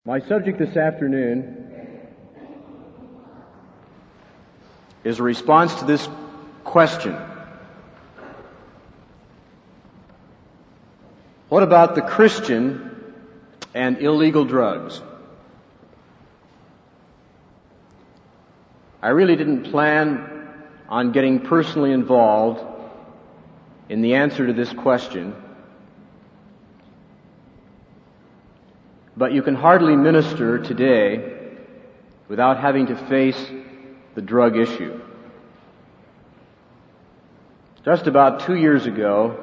My subject this afternoon is a response to this question. What about the Christian and illegal drugs? I really didn't plan on getting personally involved in the answer to this question, but you can hardly minister today without having to face the drug issue. Just about 2 years ago,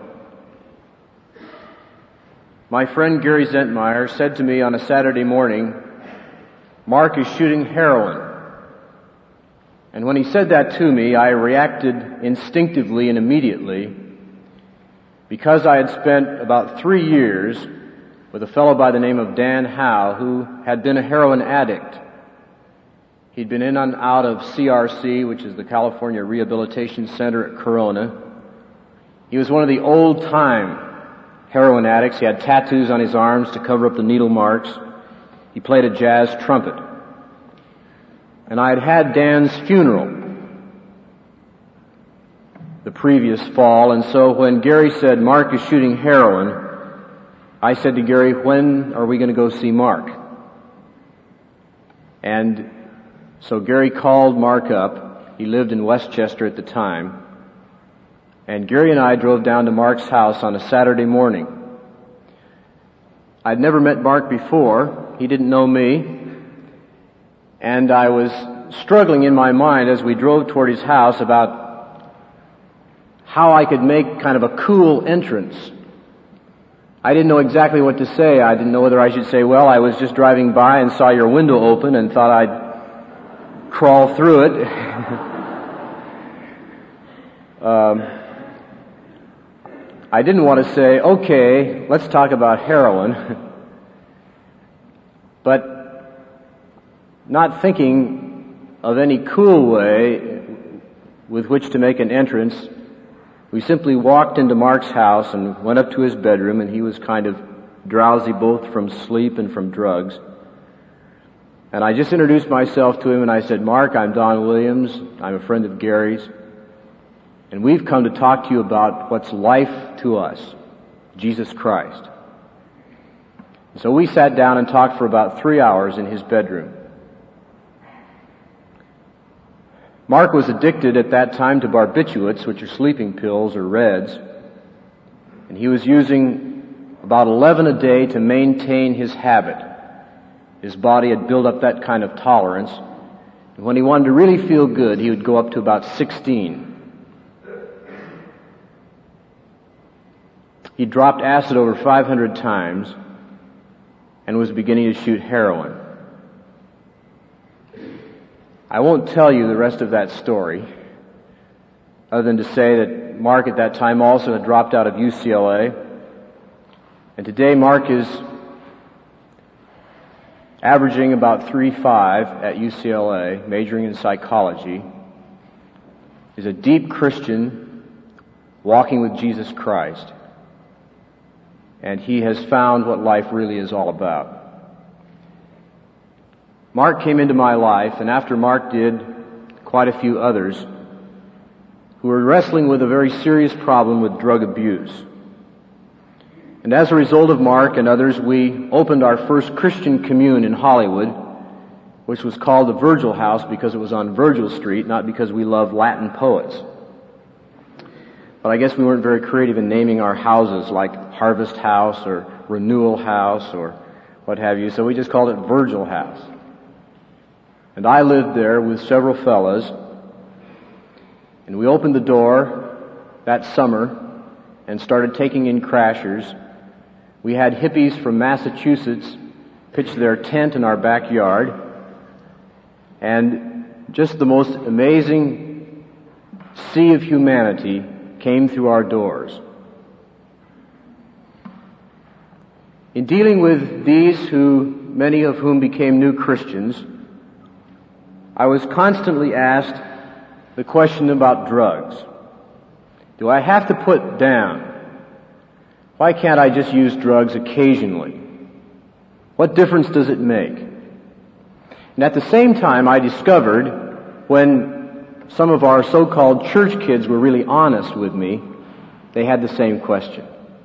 my friend Gary Zentmeyer said to me on a Saturday morning, "Mark is shooting heroin." And when he said that to me, I reacted instinctively and immediately because I had spent about 3 years with a fellow by the name of Dan Howe, who had been a heroin addict. He'd been in and out of CRC, which is the California Rehabilitation Center at Corona. He was one of the old-time heroin addicts. He had tattoos on his arms to cover up the needle marks. He played a jazz trumpet. And I had had Dan's funeral the previous fall, and so when Gary said, "Mark is shooting heroin," I said to Gary, "When are we going to go see Mark?" And so Gary called Mark up. He lived in Westchester at the time. And Gary and I drove down to Mark's house on a Saturday morning. I'd never met Mark before. He didn't know me. And I was struggling in my mind as we drove toward his house about how I could make kind of a cool entrance. I didn't know exactly what to say. I didn't know whether I should say, "Well, I was just driving by and saw your window open and thought I'd crawl through it." I didn't want to say, "Okay, let's talk about heroin." But not thinking of any cool way with which to make an entrance, we simply walked into Mark's house and went up to his bedroom, and he was kind of drowsy both from sleep and from drugs. And I just introduced myself to him and I said, "Mark, I'm Don Williams. I'm a friend of Gary's. And we've come to talk to you about what's life to us, Jesus Christ." So we sat down and talked for about 3 hours in his bedroom. Mark was addicted at that time to barbiturates, which are sleeping pills or Reds. And he was using about 11 a day to maintain his habit. His body had built up that kind of tolerance. And when he wanted to really feel good, he would go up to about 16. He dropped acid over 500 times and was beginning to shoot heroin. I won't tell you the rest of that story, other than to say that Mark at that time also had dropped out of UCLA. And today Mark is averaging about 3.5 at UCLA, majoring in psychology. He's a deep Christian walking with Jesus Christ. And he has found what life really is all about. Mark came into my life, and after Mark did, quite a few others who were wrestling with a very serious problem with drug abuse. And as a result of Mark and others, we opened our first Christian commune in Hollywood, which was called the Virgil House because it was on Virgil Street, not because we love Latin poets. But I guess we weren't very creative in naming our houses like Harvest House or Renewal House or what have you, so we just called it Virgil House. And I lived there with several fellas, and we opened the door that summer and started taking in crashers. We had hippies from Massachusetts pitch their tent in our backyard, and just the most amazing sea of humanity came through our doors. In dealing with these many of whom became new Christians, I was constantly asked the question about drugs. Do I have to put down? Why can't I just use drugs occasionally? What difference does it make? And at the same time, I discovered when some of our so-called church kids were really honest with me, they had the same question.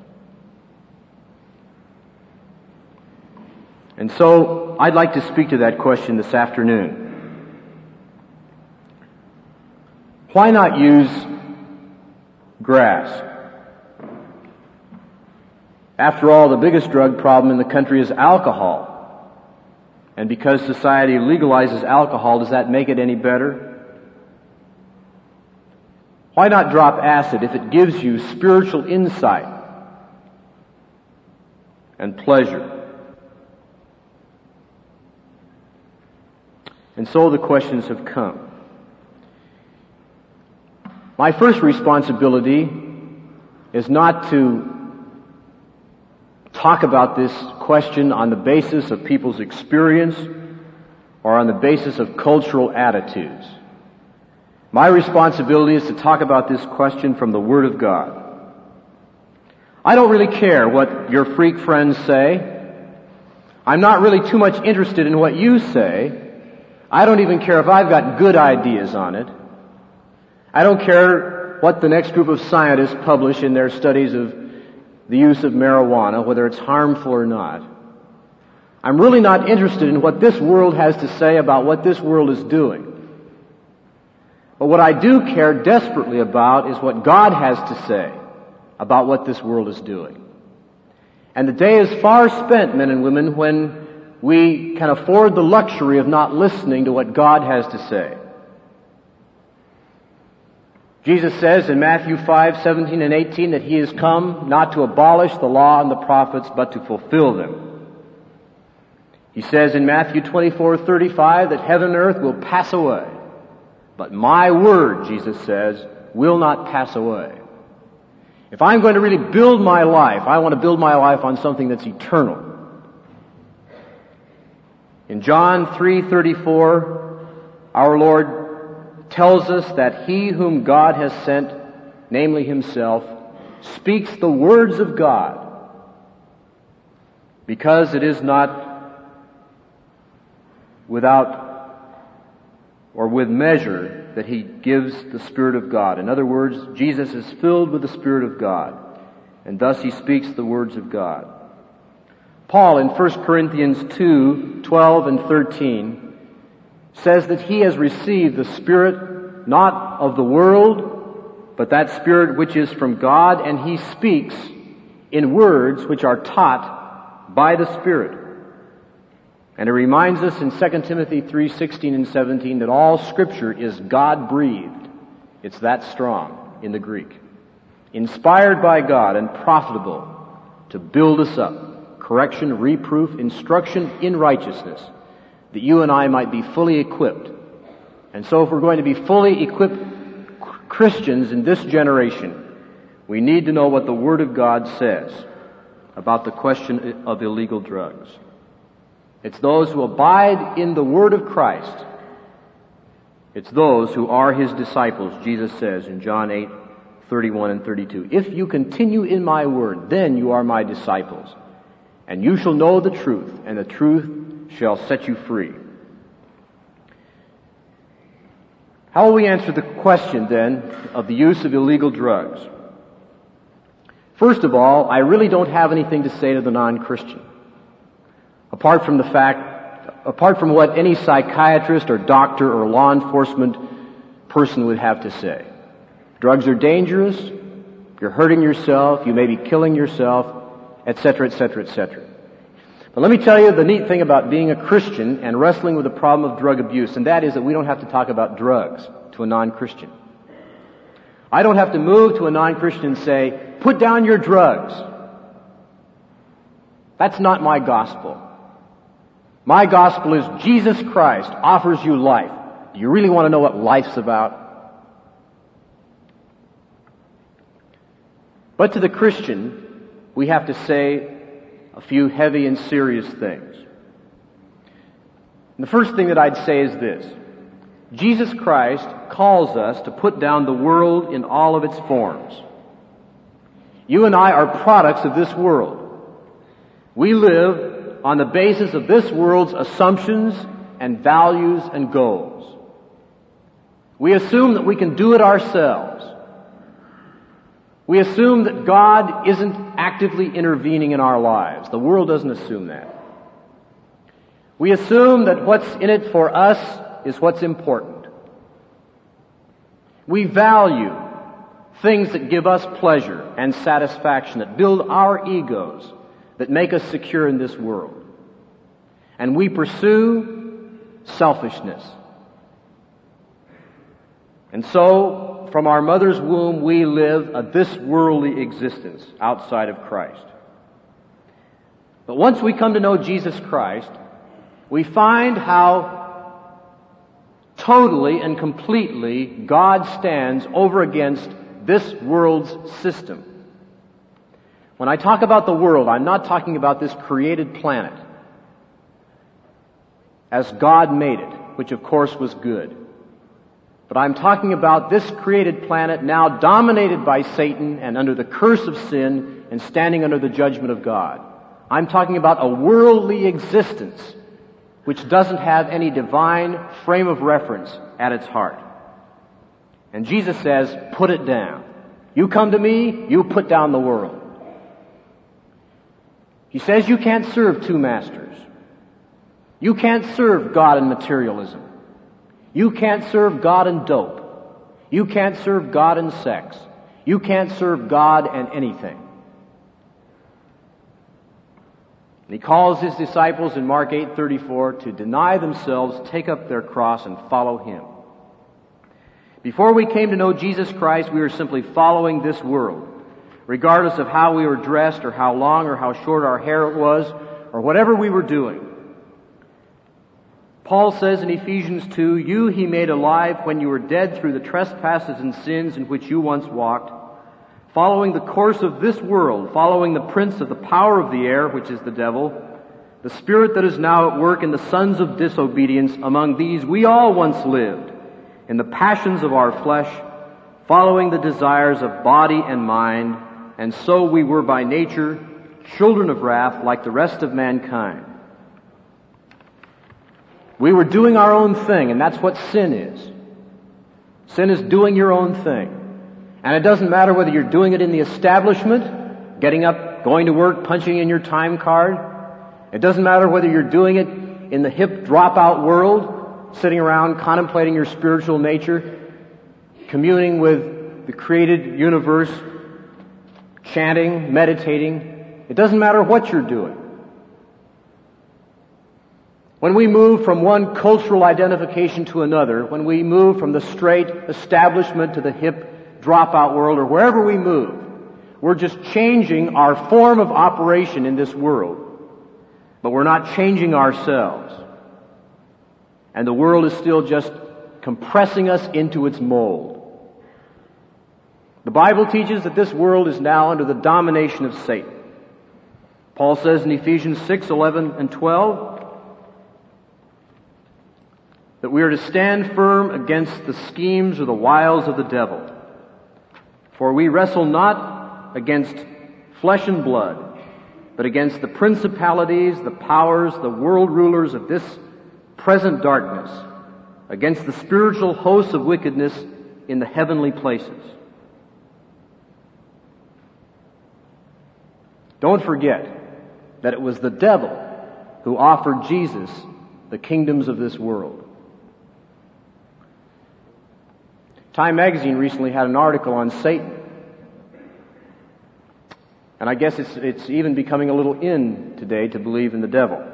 And so I'd like to speak to that question this afternoon. Why not use grass? After all, the biggest drug problem in the country is alcohol. And because society legalizes alcohol, does that make it any better? Why not drop acid if it gives you spiritual insight and pleasure? And so the questions have come. My first responsibility is not to talk about this question on the basis of people's experience or on the basis of cultural attitudes. My responsibility is to talk about this question from the Word of God. I don't really care what your freak friends say. I'm not really too much interested in what you say. I don't even care if I've got good ideas on it. I don't care what the next group of scientists publish in their studies of the use of marijuana, whether it's harmful or not. I'm really not interested in what this world has to say about what this world is doing. But what I do care desperately about is what God has to say about what this world is doing. And the day is far spent, men and women, when we can afford the luxury of not listening to what God has to say. Jesus says in Matthew 5:17 and 18 that He has come not to abolish the law and the prophets, but to fulfill them. He says in Matthew 24:35 that heaven and earth will pass away, but my word, Jesus says, will not pass away. If I'm going to really build my life, I want to build my life on something that's eternal. In John 3:34, our Lord tells us that He whom God has sent, namely Himself, speaks the words of God, because it is not without or with measure that He gives the Spirit of God. In other words, Jesus is filled with the Spirit of God, and thus He speaks the words of God. Paul in 1 Corinthians 2:12 and 13 says that he has received the Spirit not of the world, but that Spirit which is from God, and he speaks in words which are taught by the Spirit. And it reminds us in 2 Timothy 3:16 and 17 that all Scripture is God-breathed. It's that strong in the Greek. Inspired by God and profitable to build us up. Correction, reproof, instruction in righteousness, that you and I might be fully equipped. And so if we're going to be fully equipped Christians in this generation, we need to know what the Word of God says about the question of illegal drugs. It's those who abide in the Word of Christ. It's those who are His disciples, Jesus says in John 8:31 and 32. If you continue in my Word, then you are my disciples. And you shall know the truth, and the truth shall set you free. How will we answer the question, then, of the use of illegal drugs? First of all, I really don't have anything to say to the non-Christian. Apart from what any psychiatrist or doctor or law enforcement person would have to say. Drugs are dangerous, you're hurting yourself, you may be killing yourself, etc., etc., etc. But let me tell you the neat thing about being a Christian and wrestling with the problem of drug abuse, and that is that we don't have to talk about drugs to a non-Christian. I don't have to move to a non-Christian and say, put down your drugs. That's not my gospel. My gospel is Jesus Christ offers you life. Do you really want to know what life's about? But to the Christian, we have to say a few heavy and serious things. And the first thing that I'd say is this. Jesus Christ calls us to put down the world in all of its forms. You and I are products of this world. We live on the basis of this world's assumptions and values and goals. We assume that we can do it ourselves. We assume that God isn't actively intervening in our lives. The world doesn't assume that. We assume that what's in it for us is what's important. We value things that give us pleasure and satisfaction, that build our egos, that make us secure in this world. And we pursue selfishness. And so, from our mother's womb, we live a this worldly existence outside of Christ. But once we come to know Jesus Christ, we find how totally and completely God stands over against this world's system. When I talk about the world, I'm not talking about this created planet as God made it, which of course was good. But I'm talking about this created planet now dominated by Satan and under the curse of sin and standing under the judgment of God. I'm talking about a worldly existence which doesn't have any divine frame of reference at its heart. And Jesus says, put it down. You come to me, you put down the world. He says you can't serve two masters. You can't serve God in materialism. You can't serve God in dope. You can't serve God in sex. You can't serve God in anything. And he calls his disciples in Mark 8:34 to deny themselves, take up their cross, and follow him. Before we came to know Jesus Christ, we were simply following this world, regardless of how we were dressed or how long or how short our hair was or whatever we were doing. Paul says in Ephesians 2, you he made alive when you were dead through the trespasses and sins in which you once walked, following the course of this world, following the prince of the power of the air, which is the devil, the spirit that is now at work in the sons of disobedience. Among these we all once lived, in the passions of our flesh, following the desires of body and mind, and so we were by nature children of wrath like the rest of mankind. We were doing our own thing, and that's what sin is. Sin is doing your own thing. And it doesn't matter whether you're doing it in the establishment, getting up, going to work, punching in your time card. It doesn't matter whether you're doing it in the hip dropout world, sitting around contemplating your spiritual nature, communing with the created universe, chanting, meditating. It doesn't matter what you're doing. When we move from one cultural identification to another, when we move from the straight establishment to the hip dropout world, or wherever we move, we're just changing our form of operation in this world. But we're not changing ourselves. And the world is still just compressing us into its mold. The Bible teaches that this world is now under the domination of Satan. Paul says in Ephesians 6:11 and 12, that we are to stand firm against the schemes or the wiles of the devil. For we wrestle not against flesh and blood, but against the principalities, the powers, the world rulers of this present darkness, against the spiritual hosts of wickedness in the heavenly places. Don't forget that it was the devil who offered Jesus the kingdoms of this world. Time magazine recently had an article on Satan. And I guess it's even becoming a little in today to believe in the devil.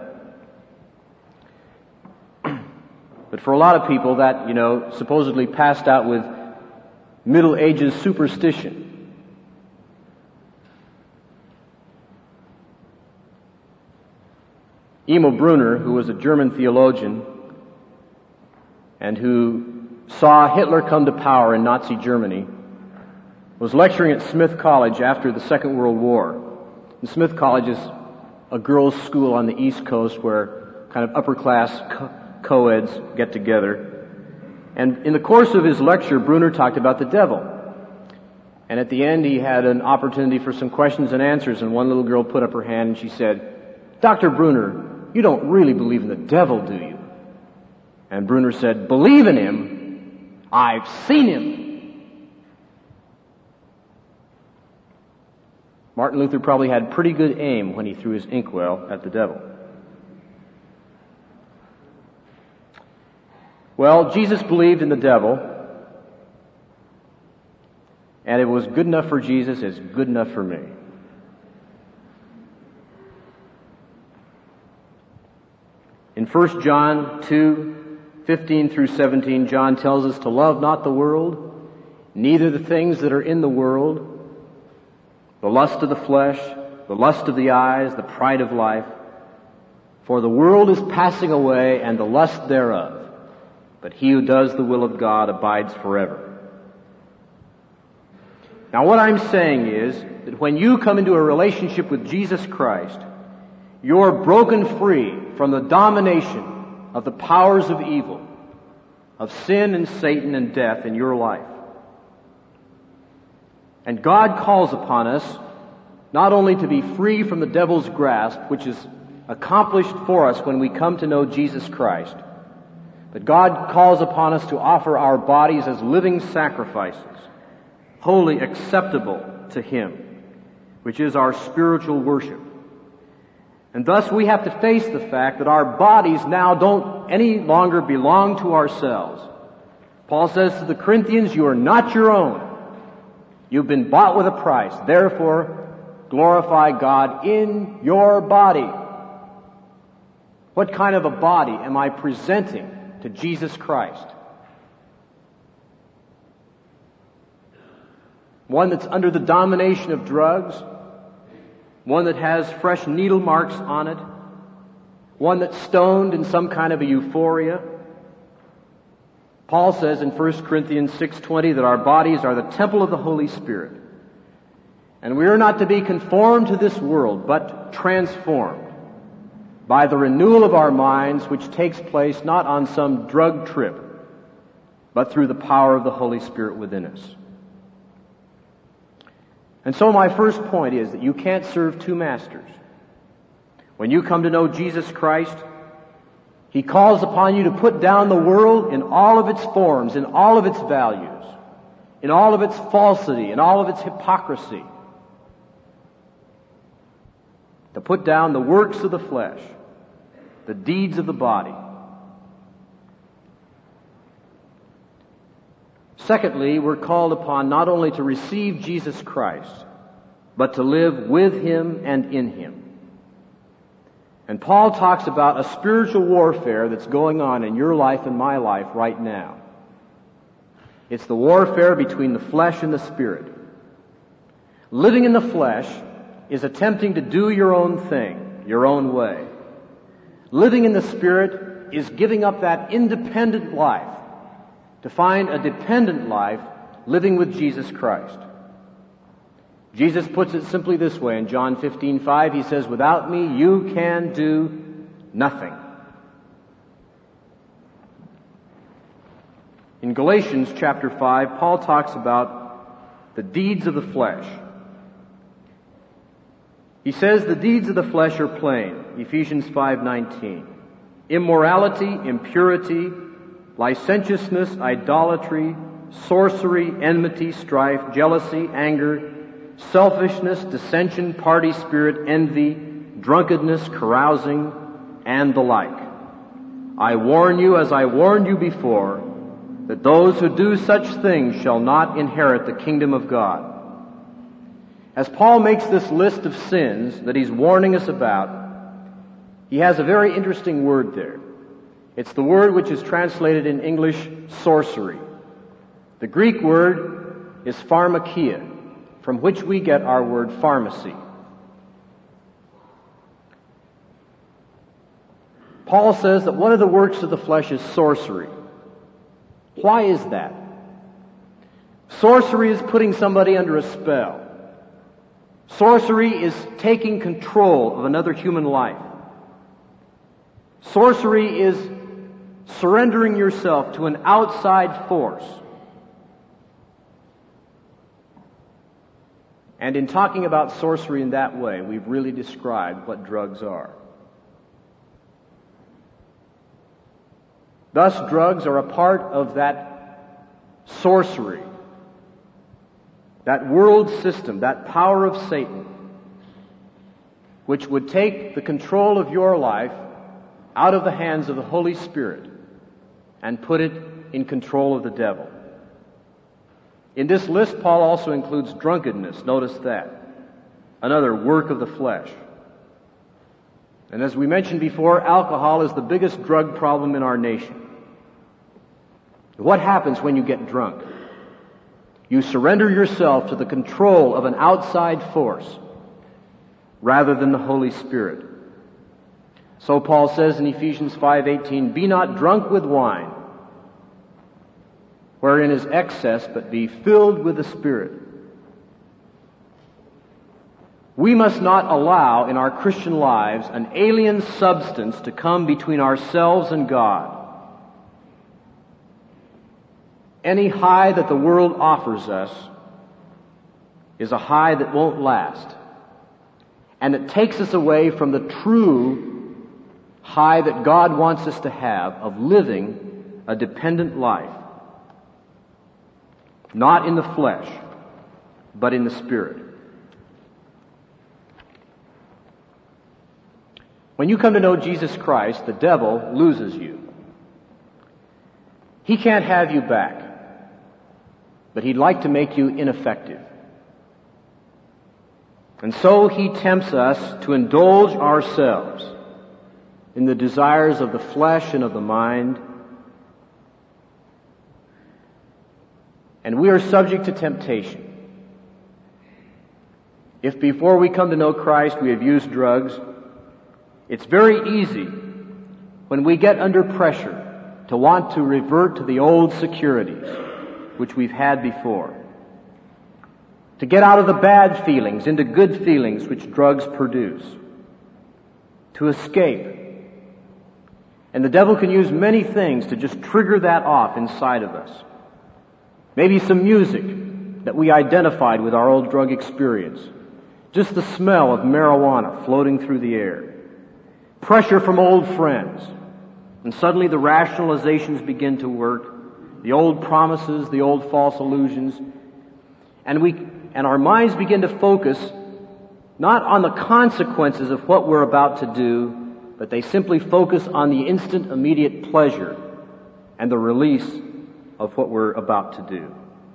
But for a lot of people that, supposedly passed out with Middle Ages superstition. Emil Brunner, who was a German theologian and who saw Hitler come to power in Nazi Germany, was lecturing at Smith College after the Second World War. And Smith College is a girls' school on the East Coast where kind of upper-class co-eds get together. And in the course of his lecture, Brunner talked about the devil. And at the end, he had an opportunity for some questions and answers, and one little girl put up her hand and she said, "Dr. Bruner, you don't really believe in the devil, do you?" And Bruner said, "Believe in him? I've seen him." Martin Luther probably had pretty good aim when he threw his inkwell at the devil. Well, Jesus believed in the devil, and it was good enough for Jesus, it's good enough for me. In 1 John 2:15 through 17, John tells us to love not the world, neither the things that are in the world, the lust of the flesh, the lust of the eyes, the pride of life. For the world is passing away and the lust thereof, but he who does the will of God abides forever. Now what I'm saying is that when you come into a relationship with Jesus Christ, you're broken free from the domination of the powers of evil, of sin and Satan and death in your life. And God calls upon us not only to be free from the devil's grasp, which is accomplished for us when we come to know Jesus Christ, but God calls upon us to offer our bodies as living sacrifices, wholly acceptable to Him, which is our spiritual worship. And thus we have to face the fact that our bodies now don't any longer belong to ourselves. Paul says to the Corinthians, "You are not your own. You've been bought with a price. Therefore, glorify God in your body." What kind of a body am I presenting to Jesus Christ? One that's under the domination of drugs? One that has fresh needle marks on it? One that's stoned in some kind of a euphoria? Paul says in 1 Corinthians 6:20 that our bodies are the temple of the Holy Spirit. And we are not to be conformed to this world, but transformed by the renewal of our minds, which takes place not on some drug trip, but through the power of the Holy Spirit within us. And so my first point is that you can't serve two masters. When you come to know Jesus Christ, He calls upon you to put down the world in all of its forms, in all of its values, in all of its falsity, in all of its hypocrisy. To put down the works of the flesh, the deeds of the body. Secondly, we're called upon not only to receive Jesus Christ, but to live with Him and in Him. And Paul talks about a spiritual warfare that's going on in your life and my life right now. It's the warfare between the flesh and the spirit. Living in the flesh is attempting to do your own thing, your own way. Living in the Spirit is giving up that independent life to find a dependent life living with Jesus Christ. Jesus puts it simply this way in John 15:5. He says, "Without me you can do nothing." In Galatians chapter 5, Paul talks about the deeds of the flesh. He says the deeds of the flesh are plain, Ephesians 5:19. Immorality, impurity, licentiousness, idolatry, sorcery, enmity, strife, jealousy, anger, selfishness, dissension, party spirit, envy, drunkenness, carousing, and the like. I warn you, as I warned you before, that those who do such things shall not inherit the kingdom of God. As Paul makes this list of sins that he's warning us about, he has a very interesting word there. It's the word which is translated in English, sorcery. The Greek word is pharmakia, from which we get our word pharmacy. Paul says that one of the works of the flesh is sorcery. Why is that? Sorcery is putting somebody under a spell. Sorcery is taking control of another human life. Sorcery is surrendering yourself to an outside force. And in talking about sorcery in that way, we've really described what drugs are. Thus, drugs are a part of that sorcery, that world system, that power of Satan, which would take the control of your life out of the hands of the Holy Spirit and put it in control of the devil. In this list, Paul also includes drunkenness. Notice that. Another work of the flesh. And as we mentioned before, alcohol is the biggest drug problem in our nation. What happens when you get drunk? You surrender yourself to the control of an outside force rather than the Holy Spirit. So Paul says in Ephesians 5:18, "Be not drunk with wine, wherein is excess, but be filled with the Spirit." We must not allow in our Christian lives an alien substance to come between ourselves and God. Any high that the world offers us is a high that won't last, and it takes us away from the true high that God wants us to have of living a dependent life, not in the flesh, but in the Spirit. When you come to know Jesus Christ, the devil loses you. He can't have you back, but he'd like to make you ineffective. And so he tempts us to indulge ourselves in the desires of the flesh and of the mind. And we are subject to temptation. If before we come to know Christ we have used drugs, it's very easy when we get under pressure to want to revert to the old securities which we've had before. To get out of the bad feelings into good feelings which drugs produce. To escape. And the devil can use many things to just trigger that off inside of us. Maybe some music that we identified with our old drug experience. Just the smell of marijuana floating through the air. Pressure from old friends. And suddenly the rationalizations begin to work. The old promises, the old false illusions. And our minds begin to focus not on the consequences of what we're about to do, but they simply focus on the instant, immediate pleasure and the release of what we're about to do.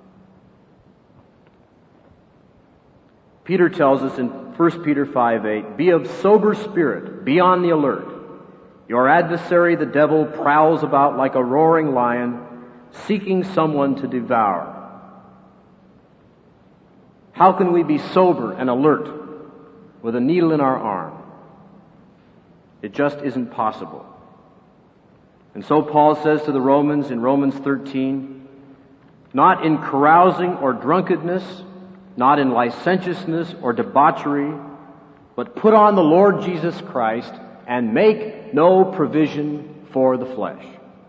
Peter tells us in 1 Peter 5:8, "Be of sober spirit, be on the alert. Your adversary, the devil, prowls about like a roaring lion, seeking someone to devour." How can we be sober and alert with a needle in our arm? It just isn't possible. And so Paul says to the Romans in Romans 13, "Not in carousing or drunkenness, not in licentiousness or debauchery, but put on the Lord Jesus Christ and make no provision for the flesh."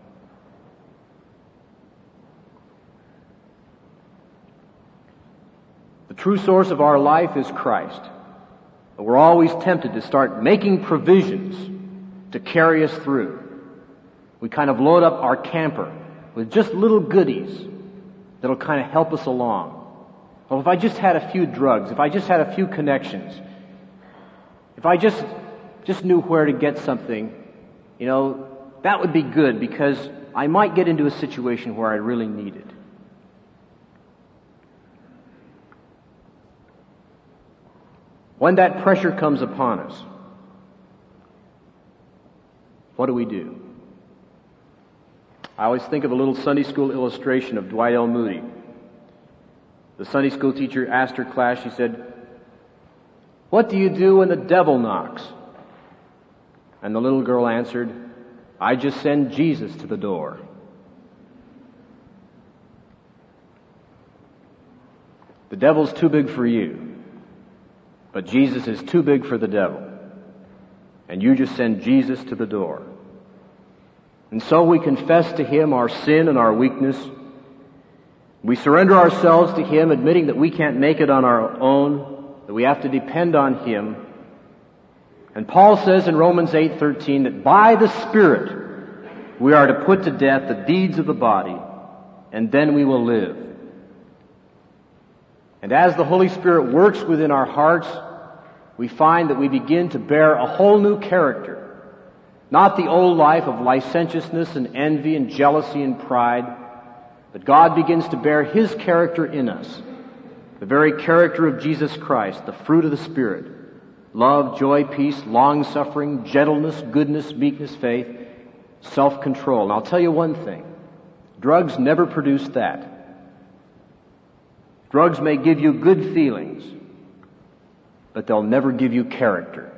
The true source of our life is Christ. But we're always tempted to start making provisions to carry us through. We kind of load up our camper with just little goodies that'll kind of help us along. Well, if I just had a few drugs, if I just had a few connections, if I just knew where to get something, that would be good because I might get into a situation where I really need it. When that pressure comes upon us, what do? I always think of a little Sunday school illustration of Dwight L. Moody. The Sunday school teacher asked her class, she said, "What do you do when the devil knocks?" And the little girl answered, "I just send Jesus to the door." The devil's too big for you. But Jesus is too big for the devil. And you just send Jesus to the door. And so we confess to Him our sin and our weakness. We surrender ourselves to Him, admitting that we can't make it on our own, that we have to depend on Him. And Paul says in Romans 8:13 that by the Spirit We are to put to death the deeds of the body, and then we will live. And as the Holy Spirit works within our hearts, we find that we begin to bear a whole new character. Not the old life of licentiousness and envy and jealousy and pride, but God begins to bear His character in us. The very character of Jesus Christ, the fruit of the Spirit. Love, joy, peace, long-suffering, gentleness, goodness, meekness, faith, self-control. And I'll tell you one thing. Drugs never produce that. Drugs may give you good feelings, but they'll never give you character.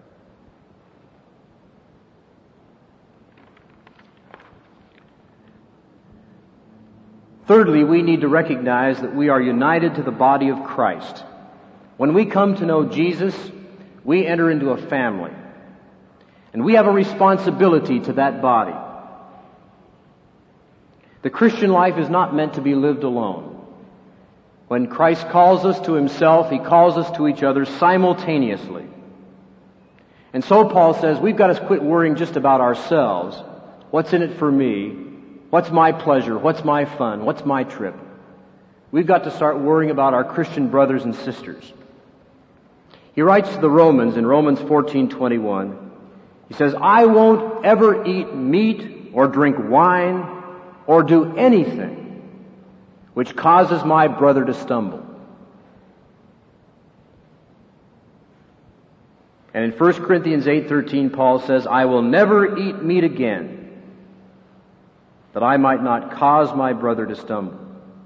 Thirdly, we need to recognize that we are united to the body of Christ. When we come to know Jesus, we enter into a family. And we have a responsibility to that body. The Christian life is not meant to be lived alone. When Christ calls us to Himself, He calls us to each other simultaneously. And so Paul says, we've got to quit worrying just about ourselves. What's in it for me? What's my pleasure? What's my fun? What's my trip? We've got to start worrying about our Christian brothers and sisters. He writes to the Romans in Romans 14:21. He says, I won't ever eat meat or drink wine or do anything which causes my brother to stumble. And in 1 Corinthians 8:13, Paul says, I will never eat meat again, that I might not cause my brother to stumble.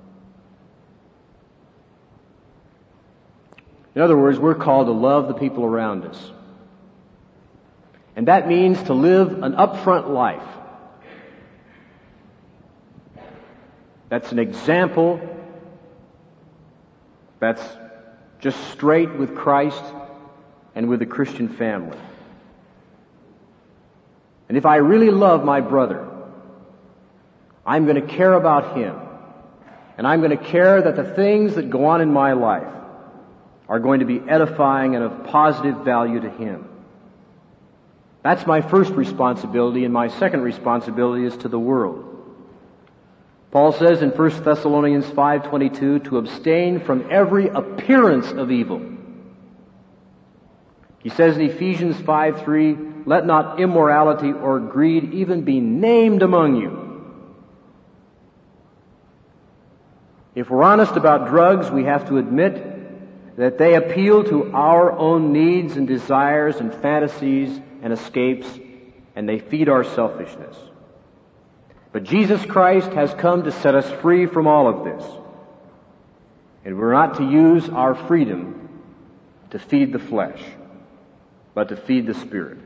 In other words, we're called to love the people around us. And that means to live an upfront life. That's an example that's just straight with Christ and with the Christian family. And if I really love my brother, I'm going to care about him. And I'm going to care that the things that go on in my life are going to be edifying and of positive value to him. That's my first responsibility, and my second responsibility is to the world. Paul says in 1 Thessalonians 5:22 to abstain from every appearance of evil. He says in Ephesians 5:3, let not immorality or greed even be named among you. If we're honest about drugs, we have to admit that they appeal to our own needs and desires and fantasies and escapes, and they feed our selfishness. But Jesus Christ has come to set us free from all of this. And we're not to use our freedom to feed the flesh, but to feed the Spirit.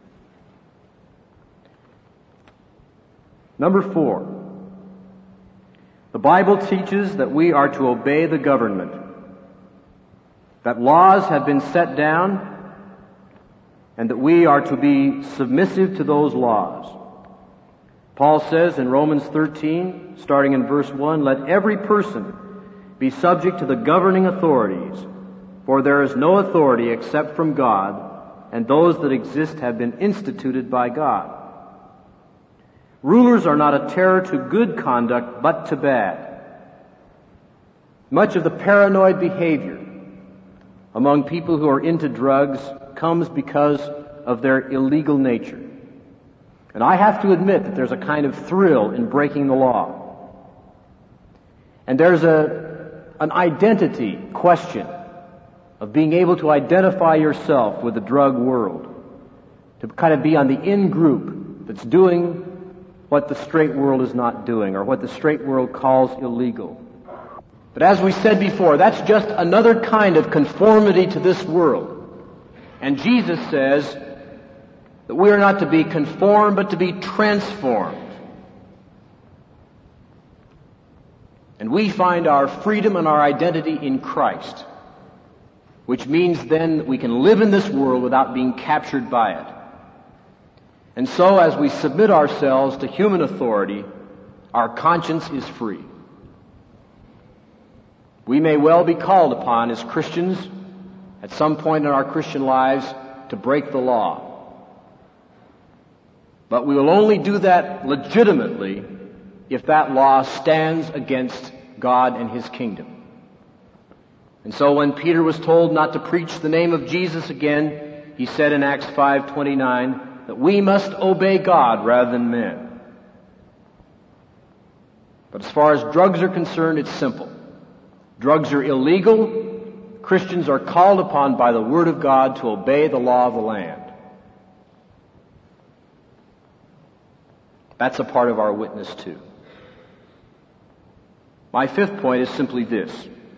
Number 4. The Bible teaches that we are to obey the government, that laws have been set down, and that we are to be submissive to those laws. Paul says in Romans 13, starting in verse 1, let every person be subject to the governing authorities, for there is no authority except from God, and those that exist have been instituted by God. Rulers are not a terror to good conduct, but to bad. Much of the paranoid behavior among people who are into drugs comes because of their illegal nature. And I have to admit that there's a kind of thrill in breaking the law. And there's an identity question of being able to identify yourself with the drug world, to kind of be on the in-group that's doing what the straight world is not doing, or what the straight world calls illegal. But as we said before, that's just another kind of conformity to this world. And Jesus says that we are not to be conformed, but to be transformed. And we find our freedom and our identity in Christ, which means then that we can live in this world without being captured by it. And so as we submit ourselves to human authority, our conscience is free. We may well be called upon as Christians at some point in our Christian lives to break the law. But we will only do that legitimately if that law stands against God and His kingdom. And so when Peter was told not to preach the name of Jesus again, he said in Acts 5:29 that we must obey God rather than men. But as far as drugs are concerned, it's simple. Drugs are illegal. Christians are called upon by the Word of God to obey the law of the land. That's a part of our witness too. My fifth point is simply this.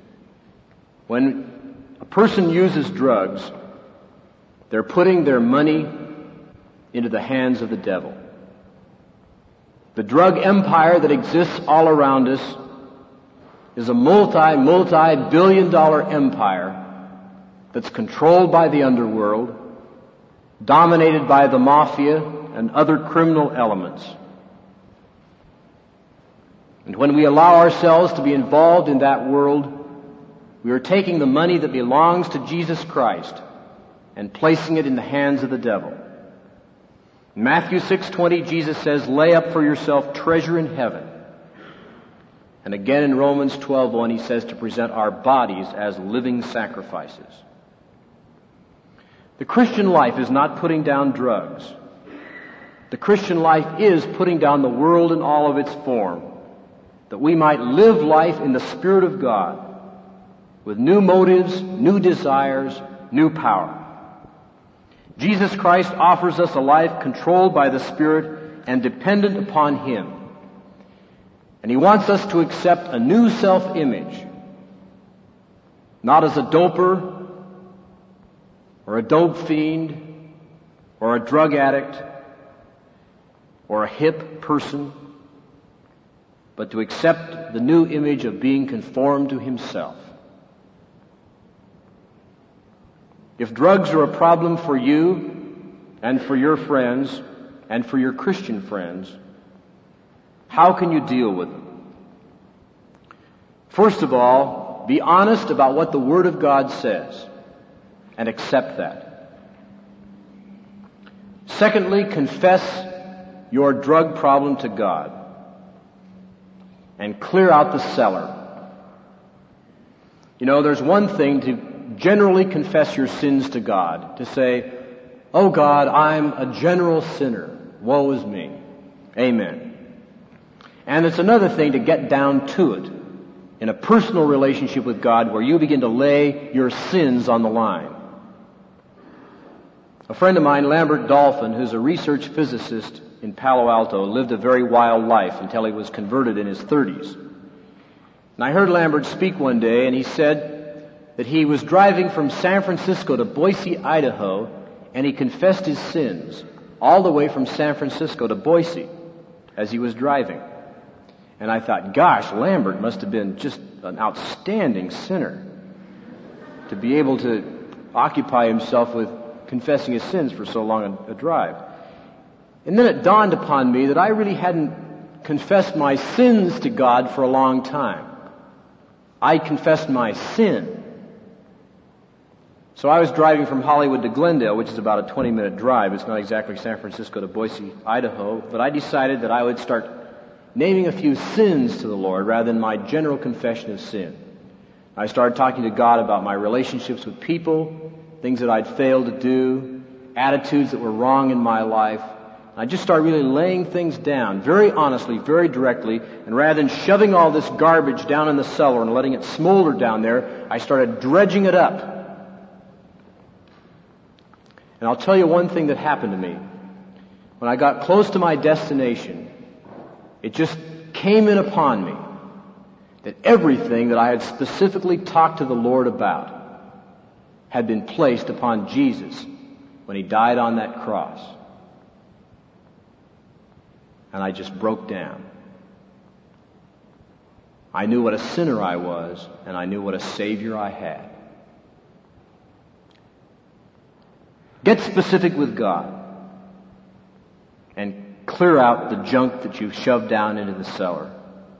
When a person uses drugs, they're putting their money into the hands of the devil. The drug empire that exists all around us is a multi-billion-dollar empire that's controlled by the underworld, dominated by the mafia and other criminal elements. And when we allow ourselves to be involved in that world, we are taking the money that belongs to Jesus Christ and placing it in the hands of the devil. In Matthew 6:20, Jesus says, lay up for yourself treasure in heaven. And again in Romans 12:1, he says to present our bodies as living sacrifices. The Christian life is not putting down drugs. The Christian life is putting down the world in all of its form, that we might live life in the Spirit of God, with new motives, new desires, new power. Jesus Christ offers us a life controlled by the Spirit and dependent upon Him. And He wants us to accept a new self-image, not as a doper, or a dope fiend, or a drug addict, or a hip person, but to accept the new image of being conformed to Himself. If drugs are a problem for you and for your friends and for your Christian friends, how can you deal with them? First of all, be honest about what the Word of God says and accept that. Secondly, confess your drug problem to God and clear out the cellar. You know, there's one thing to generally confess your sins to God, to say, oh God, I'm a general sinner. Woe is me. Amen. And it's another thing to get down to it in a personal relationship with God where you begin to lay your sins on the line. A friend of mine, Lambert Dolphin, who's a research physicist in Palo Alto, lived a very wild life until he was converted in his 30s. And I heard Lambert speak one day, and he said that he was driving from San Francisco to Boise, Idaho, and he confessed his sins all the way from San Francisco to Boise as he was driving. And I thought, gosh, Lambert must have been just an outstanding sinner to be able to occupy himself with confessing his sins for so long a drive. And then it dawned upon me that I really hadn't confessed my sins to God for a long time. I confessed my sin. So I was driving from Hollywood to Glendale, which is about a 20-minute drive. It's not exactly San Francisco to Boise, Idaho. But I decided that I would start naming a few sins to the Lord rather than my general confession of sin. I started talking to God about my relationships with people, things that I'd failed to do, attitudes that were wrong in my life. I just started really laying things down, very honestly, very directly, and rather than shoving all this garbage down in the cellar and letting it smolder down there, I started dredging it up. And I'll tell you one thing that happened to me. When I got close to my destination, it just came in upon me that everything that I had specifically talked to the Lord about had been placed upon Jesus when He died on that cross. And I just broke down. I knew what a sinner I was, and I knew what a Savior I had. Get specific with God and clear out the junk that you've shoved down into the cellar.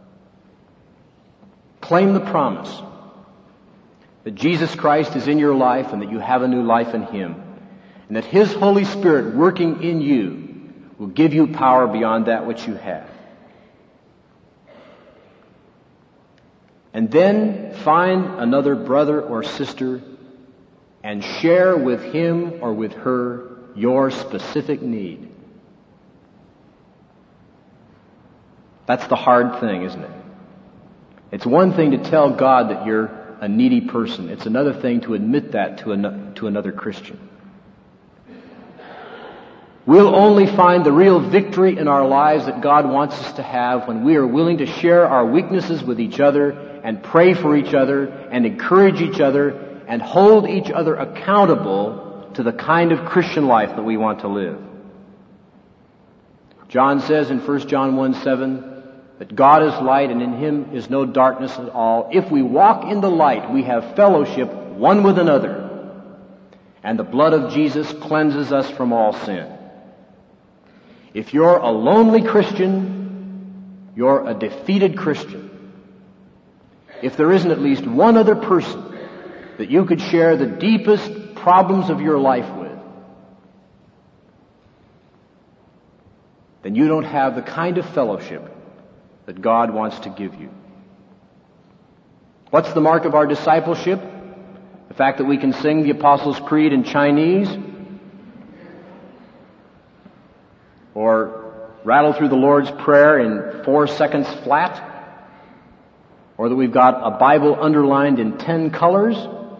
Claim the promise that Jesus Christ is in your life and that you have a new life in Him, and that His Holy Spirit working in you will give you power beyond that which you have. And then find another brother or sister and share with him or with her your specific need. That's the hard thing, isn't it? It's one thing to tell God that you're a needy person. It's another thing to admit that to another Christian. We'll only find the real victory in our lives that God wants us to have when we are willing to share our weaknesses with each other and pray for each other and encourage each other and hold each other accountable to the kind of Christian life that we want to live. John says in 1 John 1:7 that God is light and in Him is no darkness at all. If we walk in the light, we have fellowship one with another, and the blood of Jesus cleanses us from all sin. If you're a lonely Christian, you're a defeated Christian. If there isn't at least one other person that you could share the deepest problems of your life with, then you don't have the kind of fellowship that God wants to give you. What's the mark of our discipleship? The fact that we can sing the Apostles' Creed in Chinese, or rattle through the Lord's Prayer in 4 seconds flat, or that we've got a Bible underlined in 10 colors?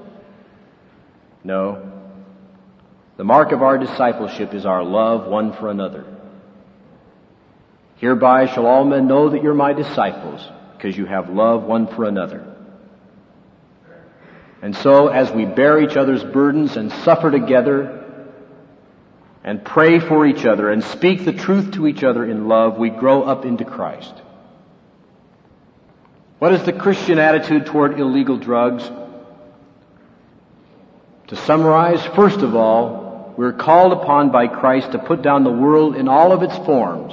No. The mark of our discipleship is our love one for another. Hereby shall all men know that you're my disciples, because you have love one for another. And so, as we bear each other's burdens and suffer together and pray for each other and speak the truth to each other in love, we grow up into Christ. What is the Christian attitude toward illegal drugs? To summarize, first of all, we're called upon by Christ to put down the world in all of its forms.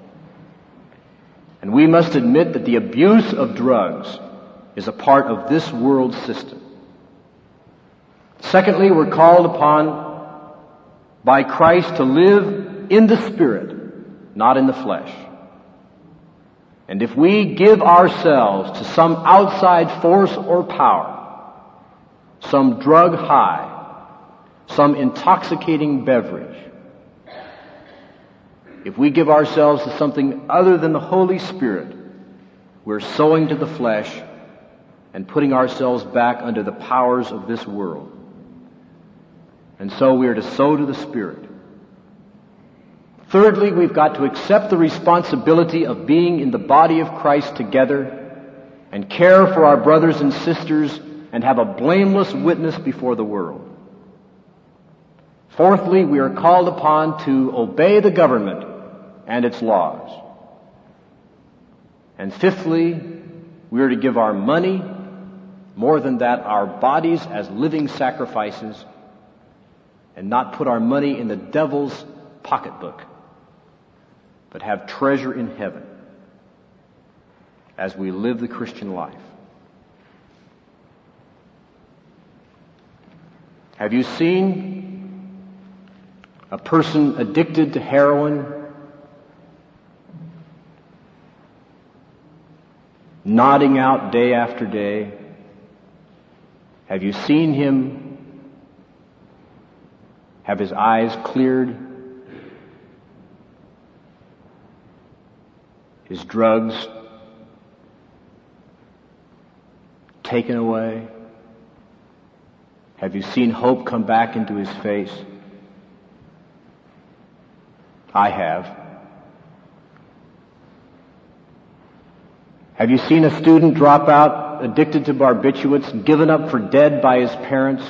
And we must admit that the abuse of drugs is a part of this world system. Secondly, we're called upon by Christ to live in the Spirit, not in the flesh. And if we give ourselves to some outside force or power, some drug high, some intoxicating beverage, if we give ourselves to something other than the Holy Spirit, we're sowing to the flesh and putting ourselves back under the powers of this world. And so we are to sow to the Spirit. Thirdly, we've got to accept the responsibility of being in the body of Christ together and care for our brothers and sisters and have a blameless witness before the world. Fourthly, we are called upon to obey the government and its laws. And fifthly, we are to give our money, more than that, our bodies as living sacrifices, and not put our money in the devil's pocketbook, but have treasure in heaven as we live the Christian life. Have you seen a person addicted to heroin nodding out day after day? Have you seen him have his eyes cleared, his drugs taken away? Have you seen hope come back into his face? I have. Have you seen a student drop out addicted to barbiturates, given up for dead by his parents?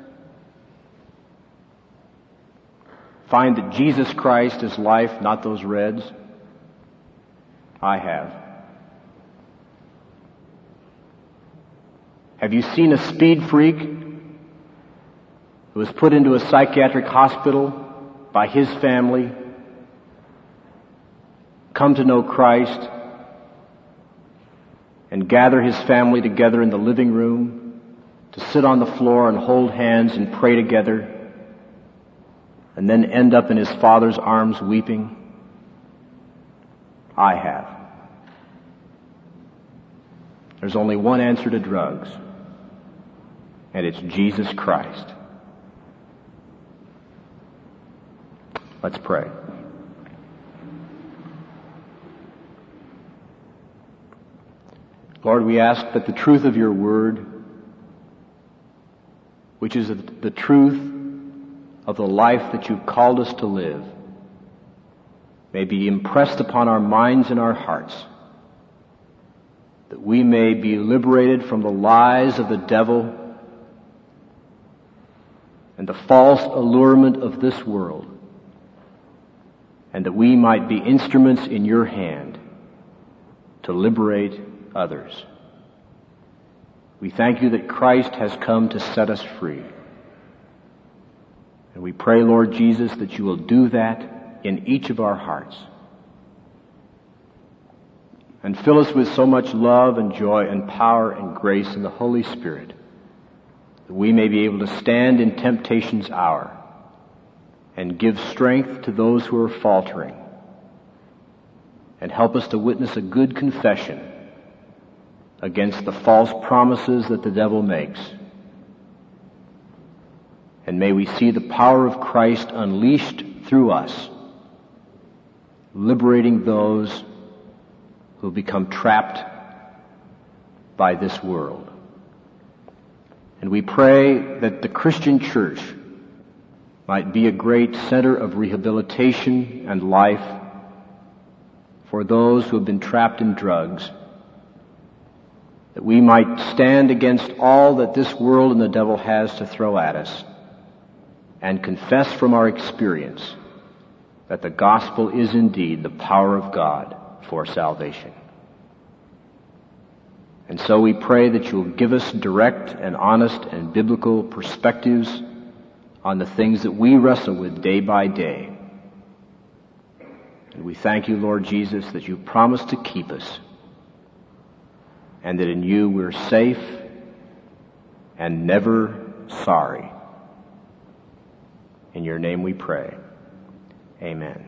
Find that Jesus Christ is life, not those reds? I have. Have you seen a speed freak who was put into a psychiatric hospital by his family, come to know Christ, and gather his family together in the living room to sit on the floor and hold hands and pray together, and then end up in his father's arms weeping? I have. There's only one answer to drugs, and it's Jesus Christ. Let's pray. Lord, we ask that the truth of your word, which is the truth of the life that you've called us to live, may be impressed upon our minds and our hearts, that we may be liberated from the lies of the devil and the false allurement of this world, and that we might be instruments in your hand to liberate others. We thank you that Christ has come to set us free. And we pray, Lord Jesus, that you will do that in each of our hearts. And fill us with so much love and joy and power and grace in the Holy Spirit that we may be able to stand in temptation's hour and give strength to those who are faltering, and help us to witness a good confession against the false promises that the devil makes. And may we see the power of Christ unleashed through us, liberating those who become trapped by this world. And we pray that the Christian church might be a great center of rehabilitation and life for those who have been trapped in drugs, that we might stand against all that this world and the devil has to throw at us and confess from our experience that the gospel is indeed the power of God for salvation. And so we pray that you will give us direct and honest and biblical perspectives on the things that we wrestle with day by day. And we thank you, Lord Jesus, that you promised to keep us, and that in you we're safe and never sorry. In your name we pray. Amen.